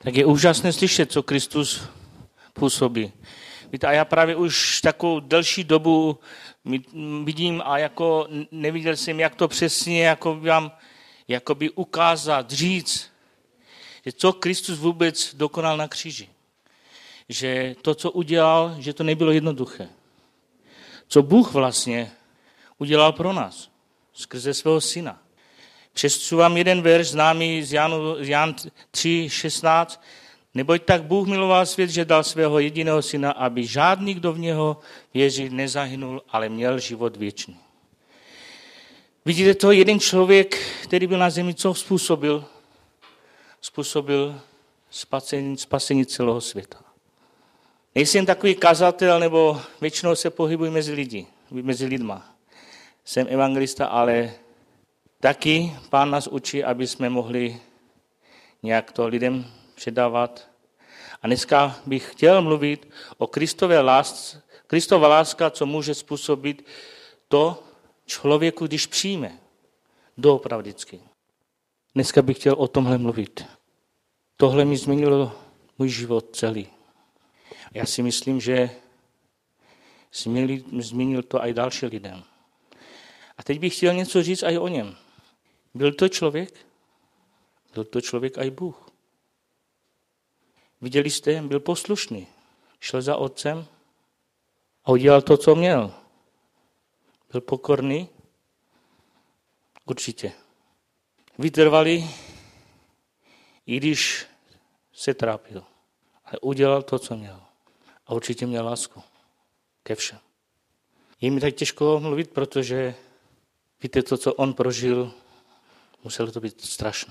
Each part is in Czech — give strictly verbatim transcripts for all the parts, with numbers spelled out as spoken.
tak je úžasné slyšet, co Kristus působí. Víte, a já právě už takovou delší dobu vidím a jako neviděl jsem, jak to přesně jako vám jakoby ukázat, říct, že co Kristus vůbec dokonal na kříži. Že to, co udělal, že to nebylo jednoduché. Co Bůh vlastně udělal pro nás skrze svého syna. Přečtu vám jeden verš známý z Janu, Jan tři šestnáct. Neboť tak Bůh miloval svět, že dal svého jediného syna, aby žádný, kdo v něho věří, nezahynul, ale měl život věčný. Vidíte to, jeden člověk, který byl na zemi, co způsobil? Způsobil spasení, spasení celého světa. Nejsem takový kazatel, nebo většinou se pohybuji mezi lidi, mezi lidma. Jsem evangelista, ale taky Pán nás učí, aby jsme mohli nějak to lidem předávat. A dneska bych chtěl mluvit o Kristové lásce, Kristova láska, co může způsobit to člověku, když přijme doopravdicky. Dneska bych chtěl o tomhle mluvit. Tohle mi změnilo můj život celý. Já si myslím, že změnil, změnil to i další lidem. A teď bych chtěl něco říct i o něm. Byl to člověk? Byl to člověk i Bůh. Viděli jste, byl poslušný. Šel za otcem a udělal to, co měl. Byl pokorný? Určitě. Vytrvalý, i když se trápil. Ale udělal to, co měl. A určitě měl lásku ke všem. Je mi tak těžko mluvit, protože víte, to, co on prožil, muselo to být strašné.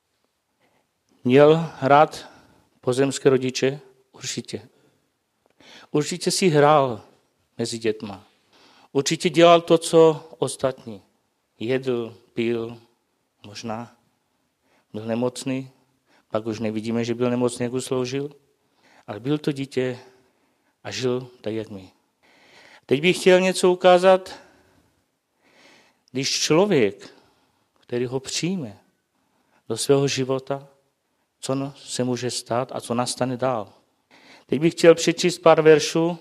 Měl rád pozemské rodiče? Určitě. Určitě si hrál mezi dětma. Určitě dělal to, co ostatní. Jedl, pil, možná. Byl nemocný, pak už nevidíme, že byl nemocný, jak usloužil. Ale byl to dítě a žil tak, jak my. Teď bych chtěl něco ukázat, když člověk, který ho přijme do svého života, co se může stát a co nastane dál. Teď bych chtěl přečíst pár veršů.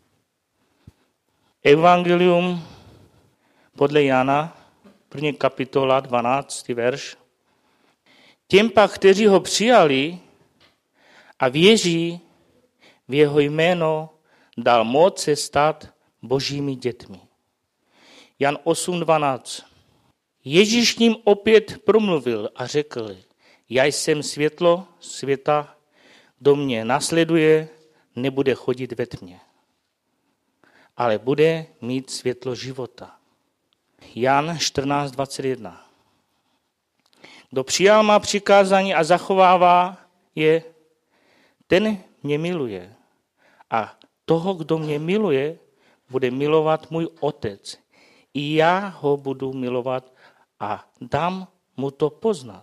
Evangelium podle Jana, první kapitola, dvanáctý verš. Těm pak, kteří ho přijali a věří v jeho jméno, dal moc se stát božími dětmi. Jan osm dvanáct. Ježíš ním opět promluvil a řekl, já jsem světlo světa, kdo mě nasleduje, nebude chodit ve tmě, ale bude mít světlo života. Jan čtrnáct dvacet jedna. Kdo přijal má přikázání a zachovává je, ten mě miluje. A toho, kdo mě miluje, bude milovat můj otec. I já ho budu milovat a dám mu to poznat.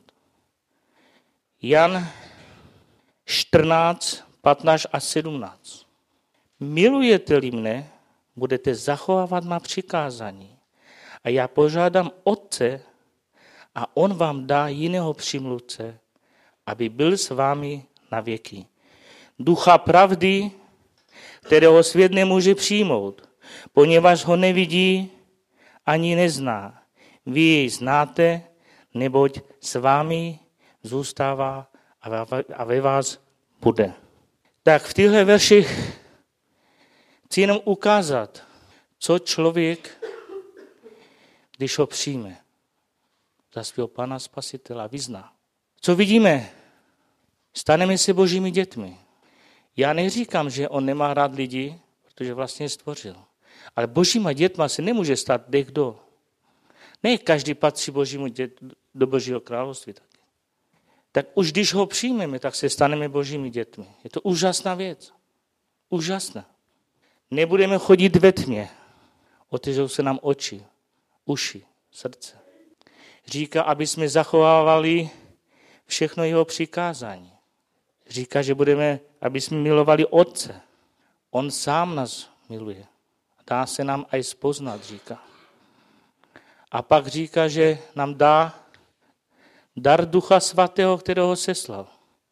Jan čtrnáct patnáct a sedmnáct. Milujete-li mne, budete zachovávat má přikázání. A já požádám Otce, a on vám dá jiného přimluvce, aby byl s vámi na věky. Ducha pravdy, kterého svět nemůže přijmout, poněvadž ho nevidí ani nezná. Vy jej znáte, neboť s vámi zůstává a ve vás bude. Tak v těchto verších chci jenom ukázat, co člověk, když ho přijme za svého Pána Spasitela, vyzná. Co vidíme? Staneme se božími dětmi. Já neříkám, že on nemá rád lidi, protože vlastně je stvořil. Ale božíma dětma se nemůže stát kdo. Ne každý patří božímu dět, do božího království. Taky. Tak už když ho přijmeme, tak se staneme božími dětmi. Je to úžasná věc. Úžasná. Nebudeme chodit ve tmě. Otevřou se nám oči, uši, srdce. Říká, aby jsme zachovávali všechno jeho přikázání. Říká, že budeme, aby jsme milovali Otce. On sám nás miluje. Dá se nám aj spoznat, říká. A pak říká, že nám dá dar Ducha Svatého, kterého seslal.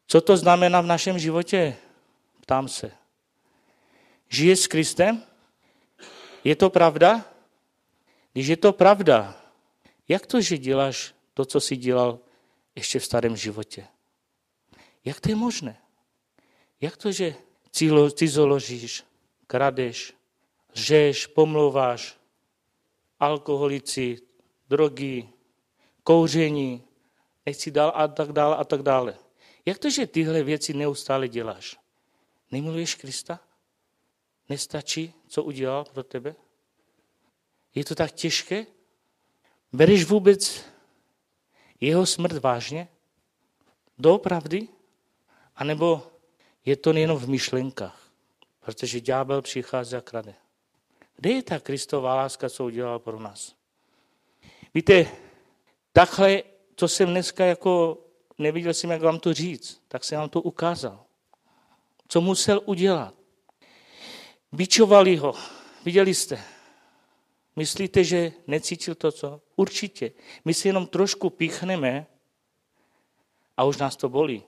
Co to znamená v našem životě? Ptám se. Žiješ s Kristem? Je to pravda? Když je to pravda, jak to, že děláš to, co jsi dělal ještě v starém životě? Jak to je možné? Jak to, že cizoložíš, kradeš, lžeš, pomlouváš, alkoholici, drogy, kouření, nechci dál a tak dále a tak dále. Jak to, že tyhle věci neustále děláš? Nemiluješ Krista? Nestačí, co udělal pro tebe? Je to tak těžké? Bereš vůbec jeho smrt vážně? Doopravdy? A nebo je to jenom v myšlenkách? Protože ďábel přichází a krade. Kde je ta Kristova láska, co udělal pro nás? Víte, takhle, co jsem dneska jako, neviděl jsem, jak vám to říct, tak jsem vám to ukázal. Co musel udělat? Bičovali ho. Viděli jste? Myslíte, že necítil to, co? Určitě. My si jenom trošku píchneme a už nás to bolí.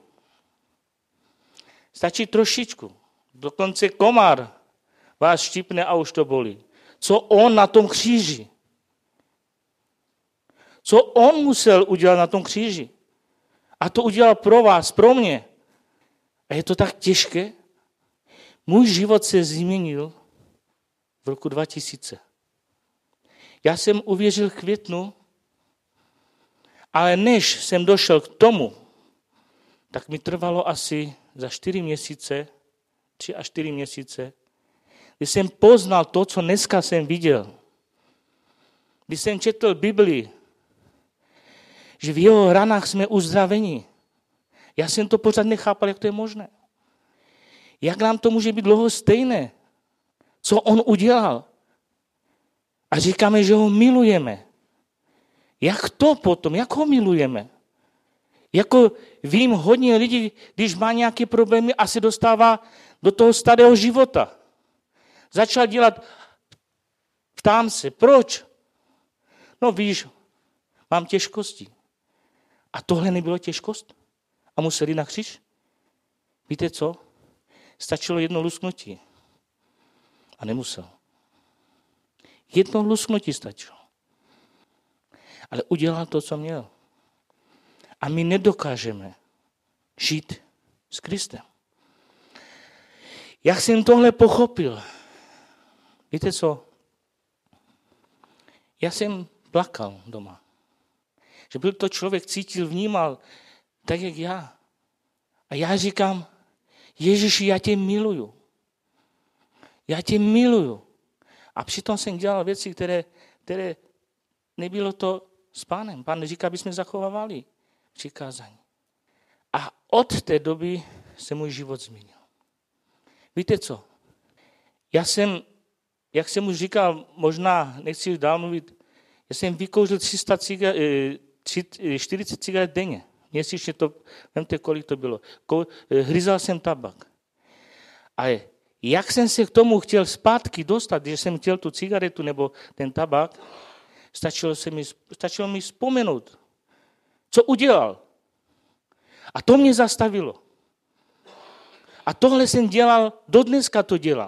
Stačí trošičku. Dokonce komár vás štípne a už to bolí. Co on na tom kříži? Co on musel udělat na tom kříži? A to udělal pro vás, pro mě. A je to tak těžké? Můj život se změnil v roku dva tisíce. Já jsem uvěřil v květnu, ale než jsem došel k tomu, tak mi trvalo asi za čtyři měsíce, tři a čtyři měsíce, kdy jsem poznal to, co dneska jsem viděl. Když jsem četl Biblii, že v jeho ranách jsme uzdraveni. Já jsem to pořád nechápal, jak to je možné. Jak nám to může být dlouho stejné? Co on udělal? A říkáme, že ho milujeme. Jak to potom? Jak ho milujeme? Jako vím hodně lidí, když má nějaké problémy a se dostává do toho starého života. Začal dělat, ptám se, proč? No víš, mám těžkosti. A tohle nebylo těžkost? A museli na kříž? Víte co? Stačilo jedno lusknutí. A nemusel. Jedno lusknutí stačilo. Ale udělal to, co měl. A my nedokážeme žít s Kristem. Jak jsem tohle pochopil? Víte co? Já jsem plakal doma. Že byl to člověk, cítil, vnímal, tak jak já. A já říkám, Ježiši, já tě miluju. Já tě miluju. A přitom jsem dělal věci, které, které nebylo to s Pánem. Pán říká, aby jsme zachovávali přikázání. A od té doby se můj život změnil. Víte co? Já jsem, jak jsem už říkal, možná nechci dál mluvit, já jsem vykouřil tři sta cigaret, čtyřicet cigaret denně. Měsíčně to, vemte, kolik to bylo. Hryzal jsem tabak. Ale jak jsem se k tomu chtěl zpátky dostat, když jsem chtěl tu cigaretu nebo ten tabak, stačilo, se mi, stačilo mi vzpomenout, co udělal. A to mě zastavilo. A tohle jsem dělal, do dneska to dělám.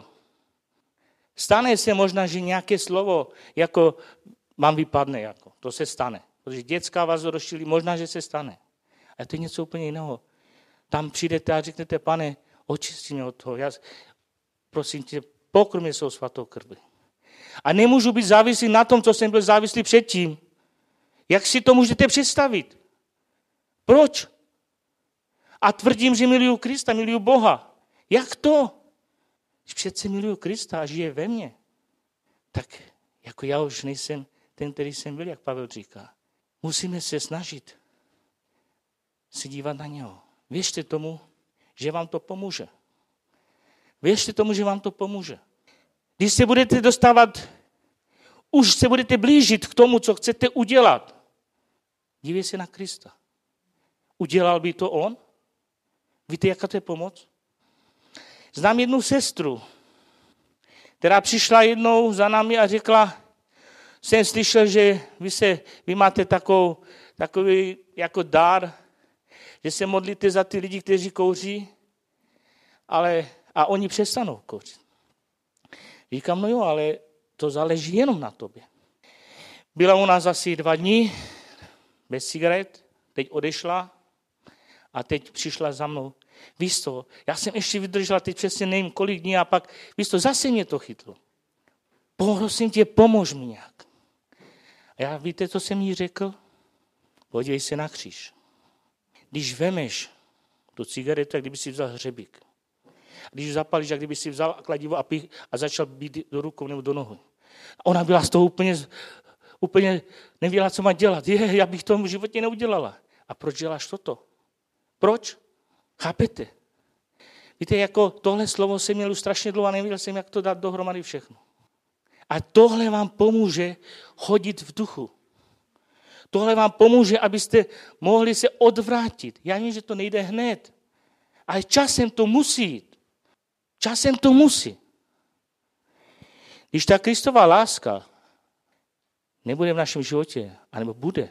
Stane se možná, že nějaké slovo, jako mám vypadne, jako, to se stane. Protože dětská vás rozšíří, možná, že se stane. Ale to je něco úplně jiného. Tam přijdete a řeknete, Pane, očisti mě od toho. Já, prosím tě, pokrm mě svou svatou krví. A nemůžu být závislý na tom, co jsem byl závislý předtím. Jak si to můžete představit? Proč? A tvrdím, že miluju Krista, miluju Boha. Jak to? Když přece miluju Krista a žije ve mně, tak jako já už nejsem ten, který jsem byl, jak Pavel říká. Musíme se snažit se dívat na něho. Věřte tomu, že vám to pomůže. Věřte tomu, že vám to pomůže. Když se budete dostávat, už se budete blížit k tomu, co chcete udělat, dívej se na Krista. Udělal by to on? Víte, jaká to je pomoc? Znám jednu sestru, která přišla jednou za námi a řekla, jsem slyšel, že vy, se, vy máte takovou, takový jako dar, že se modlíte za ty lidi, kteří kouří, ale a oni přestanou kouřit. Říkám, no jo, ale to záleží jenom na tobě. Byla u nás asi dva dny bez cigaret, teď odešla a teď přišla za mnou. Víš to, já jsem ještě vydržela teď přesně nevím kolik dní a pak, víš to, zase mě to chytlo. Prosím tě, pomož mi nějak. A já víte, co jsem jí řekl? Podívej se na kříž. Když vemeš tu cigaretu, tak kdyby si vzal hřebík. Když ji zapalíš, jak kdyby si vzal kladivo a, pích, a začal být do rukou nebo do nohy. Ona byla z toho úplně, úplně nevěděla, co má dělat. Je, já bych to v životě neudělala. A proč děláš toto? Proč? Chápete? Víte, jako tohle slovo jsem měl už strašně dlouho a nevěděl jsem, jak to dát dohromady všechno. A tohle vám pomůže chodit v duchu. Tohle vám pomůže, abyste mohli se odvrátit. Já vím, že to nejde hned, ale časem to musí jít. Časem to musí. Když ta Kristova láska nebude v našem životě, anebo bude,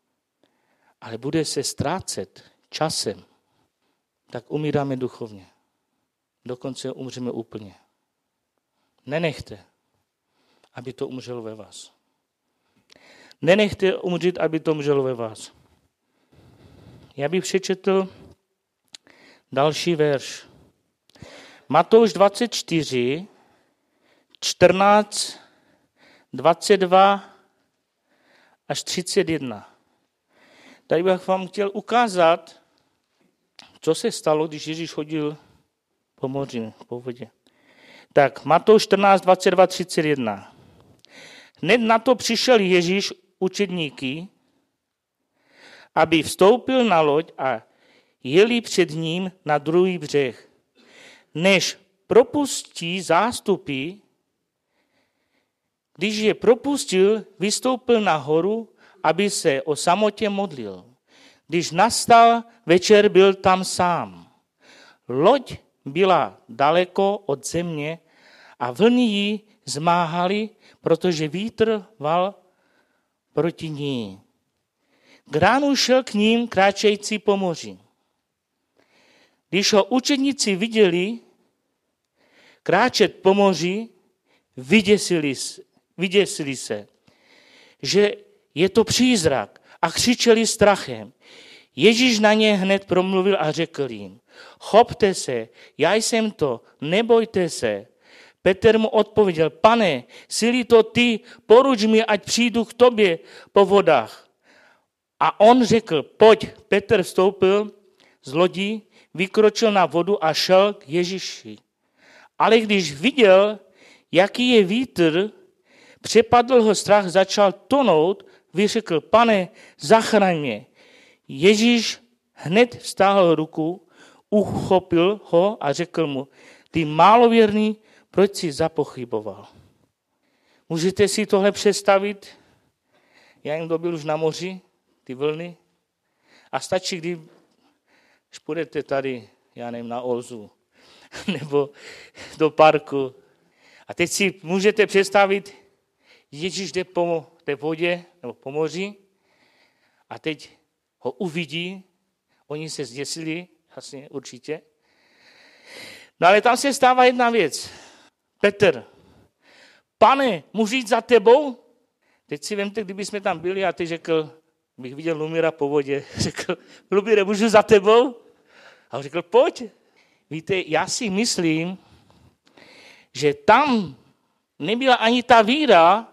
ale bude se ztrácet časem, tak umíráme duchovně. Dokonce umřeme úplně. Nenechte, aby to umřelo ve vás. Nenechte umřít, aby to umřelo ve vás. Já bych přečetl další verš. Matouš dvacet čtyři, čtrnáct, dvacet dva až třicet jedna. Tady bych vám chtěl ukázat, co se stalo, když Ježíš chodil po moři, po vodě. Tak, Matouš čtrnáct, dvacet dva, třicet jedna. Hned na to přišel Ježíš učedníky, aby vstoupil na loď a jeli před ním na druhý břeh. Než propustí zástupy, když je propustil, vystoupil nahoru, aby se o samotě modlil. Když nastal večer, byl tam sám. Loď byla daleko od země a vlny ji zmáhaly, protože vítr val proti ní. K ránu šel k ním kráčející po moři. Když ho učedníci viděli kráčet po moři, vyděsili, vyděsili se, že je to přízrak a křičeli strachem. Ježíš na ně hned promluvil a řekl jim, chopte se, já jsem to, nebojte se. Petr mu odpověděl, pane, jsi-li to ty, poruč mi, ať přijdu k tobě po vodách. A on řekl, pojď. Petr vstoupil z lodi, vykročil na vodu a šel k Ježíši. Ale když viděl, jaký je vítr, přepadl ho strach, začal tonout, vyřekl, pane, zachraň mě. Ježíš hned vztáhl ruku, uchopil ho a řekl mu, ty málověrný, proč jsi zapochyboval? Můžete si tohle představit? Já jim to byl už na moři, ty vlny. A stačí, když půjdete tady, já nevím, na Olzu, nebo do parku. A teď si můžete představit, Ježíš jde po té vodě, nebo po moři, a teď ho uvidí, oni se zděsili, jasně, určitě. No ale tam se stává jedna věc. Petr, pane, můžu jít za tebou? Teď si vemte, kdyby jsme tam byli a ty řekl, bych viděl Lumíra po vodě, řekl, Lumíre, můžu za tebou? A on řekl, pojď. Víte, já si myslím, že tam nebyla ani ta víra,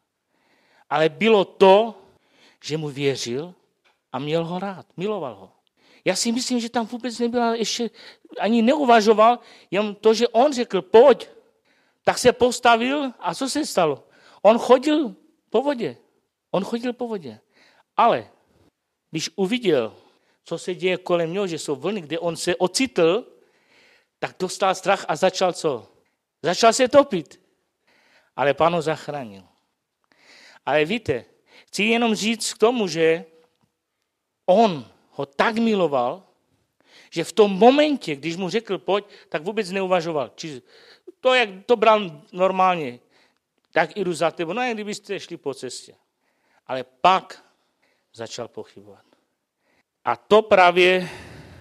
ale bylo to, že mu věřil a měl ho rád, miloval ho. Já si myslím, že tam vůbec nebyla ještě, ani neuvažoval, jen to, že on řekl, pojď, tak se postavil a co se stalo? On chodil po vodě. On chodil po vodě. Ale když uviděl, co se děje kolem něho, že jsou vlny, kde on se ocitl, tak dostal strach a začal co? Začal se topit. Ale Pán ho zachránil. Ale víte, chci jenom říct k tomu, že on ho tak miloval, že v tom momentě, když mu řekl pojď, tak vůbec neuvažoval. Či to, jak to bral normálně, tak jdu za tebou. No, jak kdybyste šli po cestě. Ale pak začal pochybovat. A to právě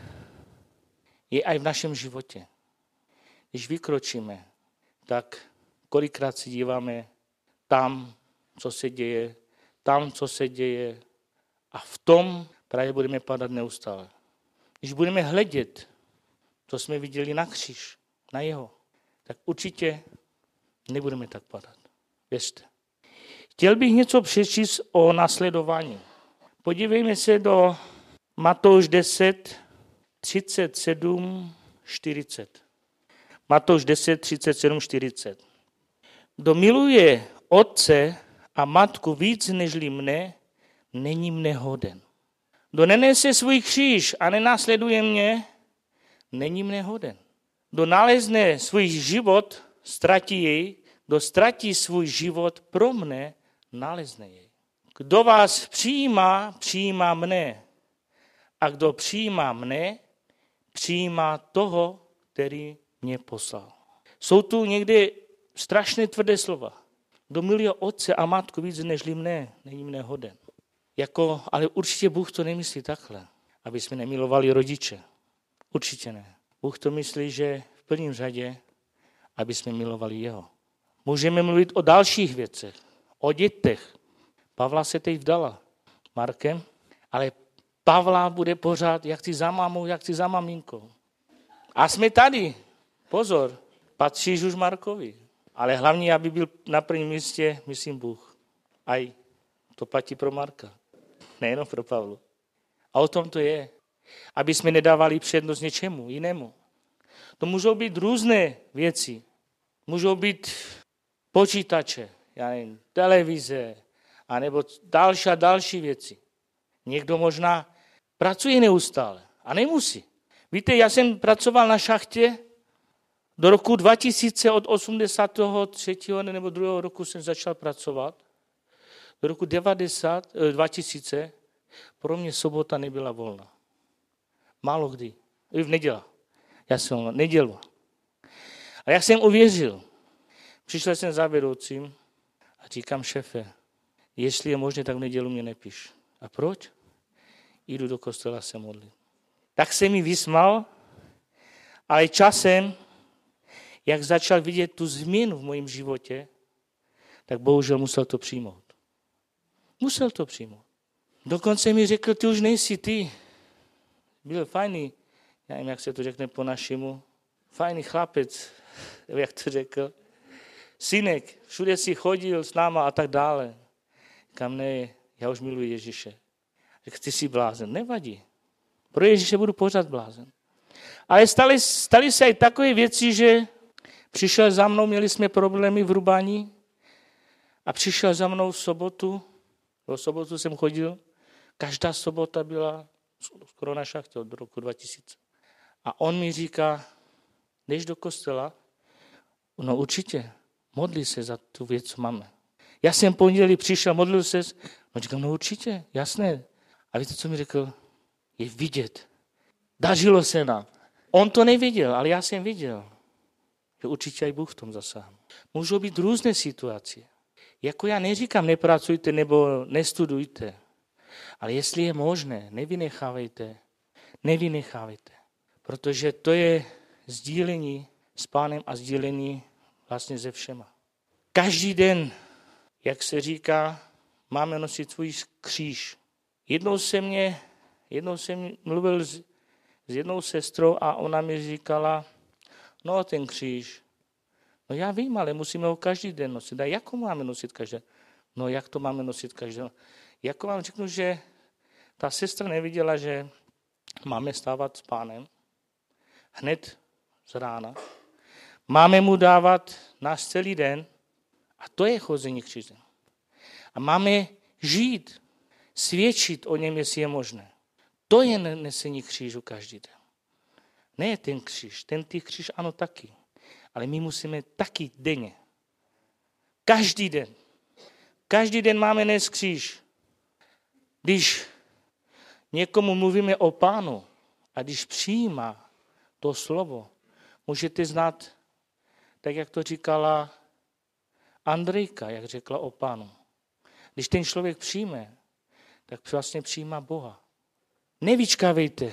je i v našem životě. Když vykročíme, tak kolikrát si díváme tam, co se děje, tam, co se děje a v tom právě budeme padat neustále. Když budeme hledět, co jsme viděli na kříž, na jeho, tak určitě nebudeme tak padat. Věřte. Chtěl bych něco přečíst o následování. Podívejme se do Matouš deset, třicet sedm, čtyřicet. Matouš deset, třicet sedm, čtyřicet. Kdo miluje otce a matku víc nežli mne, není mne hoden. Kdo nenese svůj kříž a nenásleduje mě, není mne hoden. Kdo nalezne svůj život, ztratí jej. Kdo ztratí svůj život pro mne, nalezne jej. Kdo vás přijímá, přijímá mne. A kdo přijímá mne, přijímá toho, který mě poslal. Jsou tu někdy strašně tvrdé slova. Kdo miluje otce a matku víc nežli mne, není mne hoden. Jako, ale určitě Bůh to nemyslí takhle, aby jsme nemilovali rodiče. Určitě ne. Bůh to myslí, že v prvním řadě, aby jsme milovali jeho. Můžeme mluvit o dalších věcech, o dětech. Pavla se teď vdala Markem, ale Pavla bude pořád, jak ty za mamou, jak ty za maminkou. A jsme tady. Pozor, patříš už Markovi. Ale hlavně, aby byl na prvním místě, myslím, Bůh. Aj to platí pro Marka. Nejenom pro Pavlu. A o tom to je. Aby jsme nedávali přednost něčemu jinému. To můžou být různé věci. Můžou být počítače, já nevím, televize, anebo další a další věci. Někdo možná pracuje neustále a nemusí. Víte, já jsem pracoval na šachtě do roku dva tisíce, od osmdesátého třetího nebo druhého roku jsem začal pracovat. Do roku devadesát, dva tisíce pro mě sobota nebyla volná. Málo kdy. I v neděli. Já jsem nedělu. A jak jsem uvěřil, přišel jsem za vedoucím a říkám, šéfe, jestli je možné, tak v nedělu mě nepiš. A proč? Jdu do kostela se modlit. Tak se mi vysmál, ale časem, jak začal vidět tu změnu v mém životě, tak bohužel musel to přijmout. Musel to přijmout. Dokonce mi řekl, ty už nejsi ty. Byl fajný, já nevím, jak se to řekne po našemu, fajný chlapec, jak to řekl. Synek, všude si chodil s náma a tak dále. Říkám, ne, já už miluji Ježíše. Řekl, ty jsi blázen, nevadí. Pro Ježíše budu pořád blázen. Ale stali, stali se i takové věci, že přišel za mnou, měli jsme problémy v Rubani a přišel za mnou v sobotu, v sobotu jsem chodil, každá sobota byla skoro na šachtě od roku dva tisíce. A on mi říká, jdeš do kostela? No určitě, modli se za tu věc, co máme. Já jsem pondělí přišel, modlil se, no říkám, no určitě, jasné. A víte, co mi řekl? Je vidět. Dařilo se nám. On to neviděl, ale já jsem viděl, že určitě i Bůh v tom zasáhl. Můžou být různé situace. Jako já neříkám, nepracujte nebo nestudujte. Ale jestli je možné, nevynechávejte. Nevynechávejte. Protože to je sdílení s Pánem a sdílení vlastně ze všema. Každý den, jak se říká, máme nosit svůj kříž. Jednou jsem, mě, jednou jsem mluvil s, s jednou sestrou a ona mi říkala, no ten kříž. No já vím, ale musíme ho každý den nosit. A jak ho máme nosit každý den? No jak to máme nosit každý den? Jako vám řeknu, že ta sestra neviděla, že máme stávat s Pánem hned z rána. Máme mu dávat náš celý den a to je chození křížem. A máme žít, svědčit o něm, jestli je možné. To je nesení křížu každý den. Ne ten kříž, ten ty kříž ano taky. Ale my musíme taky denně. Každý den. Každý den máme nést kříž. Když někomu mluvíme o Pánu a když přijímá to slovo, můžete znát, tak jak to říkala Andrejka, jak řekla o Pánu. Když ten člověk přijme, tak vlastně přijímá Boha. Nevyčkávejte.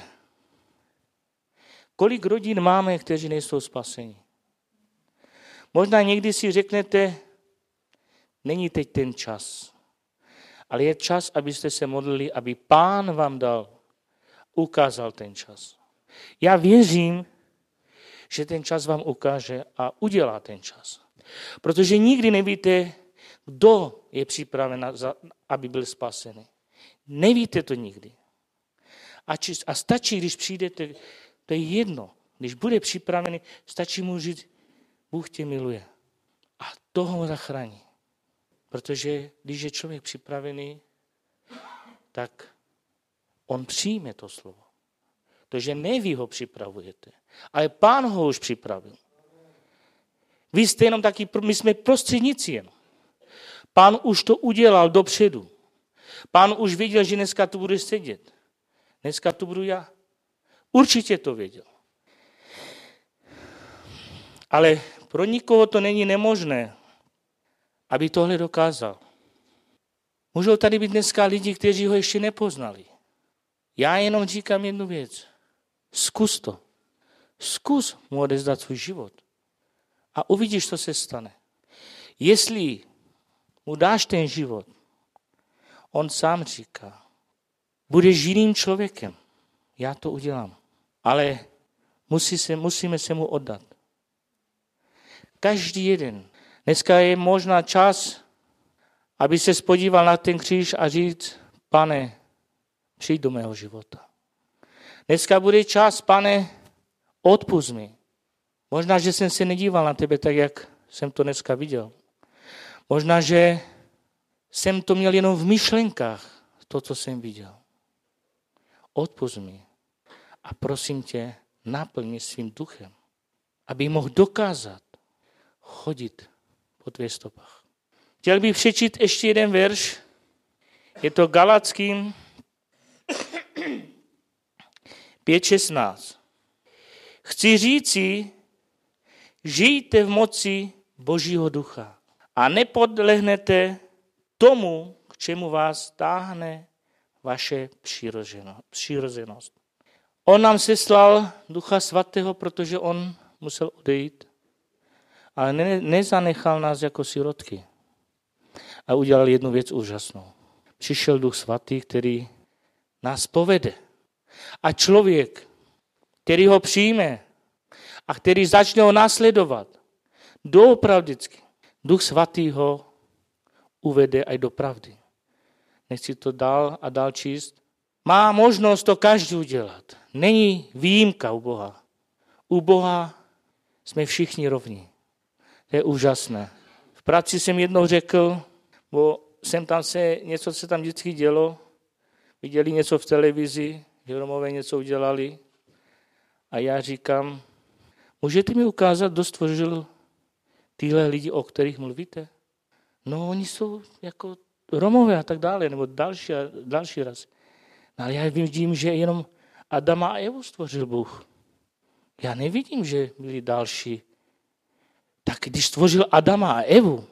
Kolik rodin máme, kteří nejsou spaseni? Možná někdy si řeknete, není teď ten čas. Ale je čas, abyste se modlili, aby Pán vám dal, ukázal ten čas. Já věřím, že ten čas vám ukáže a udělá ten čas. Protože nikdy nevíte, kdo je připraven, aby byl spasený. Nevíte to nikdy. A, či, a stačí, když přijdete, to je jedno, když bude připravený, stačí mu říct, Bůh tě miluje. A toho ho zachrání. Protože když je člověk připravený, tak on přijme to slovo. Takže ne vy ho připravujete, ale Pán ho už připravil. Vy jste jenom taky, my jsme prostředníci jen. Pán už to udělal dopředu. Pán už věděl, že dneska tu bude sedět. Dneska tu budu já. Určitě to věděl. Ale pro nikoho to není nemožné, aby tohle dokázal. Můžou tady být dneska lidi, kteří ho ještě nepoznali. Já jenom říkám jednu věc. Zkus to. Zkus mu odevzdat svůj život. A uvidíš, co se stane. Jestli mu dáš ten život, on sám říká, budeš jiným člověkem. Já to udělám. Ale musí se, musíme se mu oddat. Každý jeden. Dneska je možná čas, aby se spodíval na ten kříž a říct, Pane, přijď do mého života. Dneska bude čas, Pane, odpusť mi. Možná, že jsem se nedíval na tebe tak, jak jsem to dneska viděl. Možná, že jsem to měl jenom v myšlenkách, to, co jsem viděl. Odpusť mi a prosím tě, naplň mě svým duchem, aby mohl dokázat chodit po tvých stopách. Chtěl bych přečíst ještě jeden verš. Je to Galackým pět šestnáct. Chci říci, žijte v moci Božího ducha a nepodlehnete tomu, k čemu vás táhne vaše přirozenost. On nám seslal Ducha Svatého, protože on musel odejít, ale ne, nezanechal nás jako sirotky. A udělal jednu věc úžasnou. Přišel Duch Svatý, který nás povede. A člověk, který ho přijme a který začne ho následovat, doopravdicky, Duch Svatý ho uvede aj do pravdy. Nechci to dál a dál číst. Má možnost to každý udělat. Není výjimka u Boha. U Boha jsme všichni rovní. To je úžasné. V práci jsem jednou řekl, bo jsem tam se, něco se tam vždycky dělo, viděli něco v televizi, že Romové něco udělali a já říkám, můžete mi ukázat, kdo stvořil tyhle lidi, o kterých mluvíte? No, oni jsou jako Romové a tak dále, nebo další, další raz. No, ale já vidím, že jenom Adama a Evu stvořil Bůh. Já nevidím, že byli další. Tak když stvořil Adama a Evu,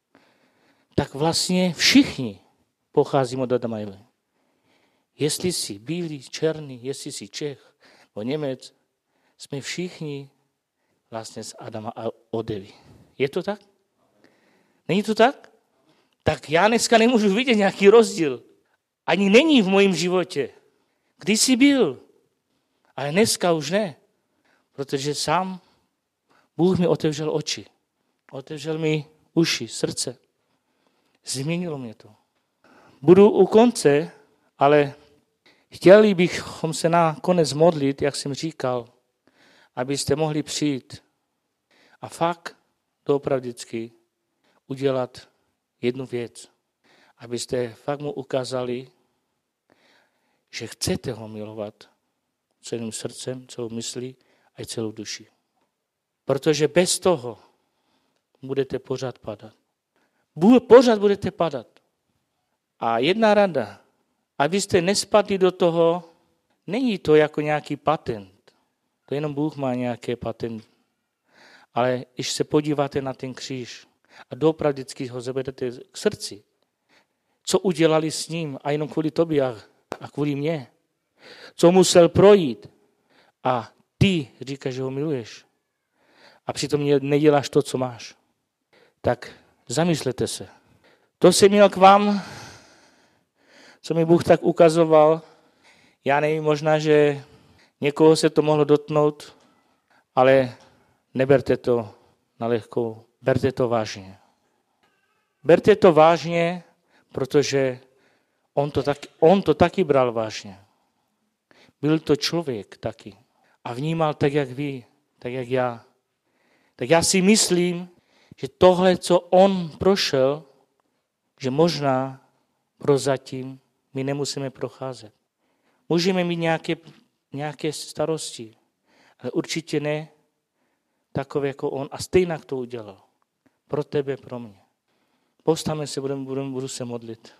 tak vlastně všichni pocházíme od Adama a Evy. Jestli jsi bílý, černý, jestli jsi Čech nebo Němec, jsme všichni vlastně z Adama a od Evy. Je to tak? Není to tak? Tak já dneska nemůžu vidět nějaký rozdíl. Ani není v mém životě. Když jsi byl, ale dneska už ne. Protože sám Bůh mi otevřel oči. Otevřel mi uši, srdce. Změnilo mě to. Budu u konce, ale chtěli bychom se na konec modlit, jak jsem říkal, abyste mohli přijít a fakt doopravdicky udělat jednu věc. Abyste fakt mu ukázali, že chcete ho milovat celým srdcem, celou myslí a celou duši. Protože bez toho budete pořád padat. Pořád budete padat. A jedna rada, abyste nespadli do toho, není to jako nějaký patent. To jenom Bůh má nějaký patent. Ale když se podíváte na ten kříž a doopravdicky ho zavedete k srdci, co udělali s ním a jenom kvůli tobě a kvůli mně, co musel projít. A ty říkáš, že ho miluješ. A přitom neděláš to, co máš. Tak zamyslete se. To jsem měl k vám, co mi Bůh tak ukazoval. Já nevím, možná, že někoho se to mohlo dotknout, ale neberte to na lehkou. Berte to vážně. Berte to vážně, protože on to, taky, on to taky bral vážně. Byl to člověk taky. A vnímal tak, jak vy, tak, jak já. Tak já si myslím, že tohle, co on prošel, že možná prozatím my nemusíme procházet. Můžeme mít nějaké, nějaké starosti, ale určitě ne takové jako on. A stejně to udělal. Pro tebe, pro mě. Postavme se, budeme, budeme, budu se modlit.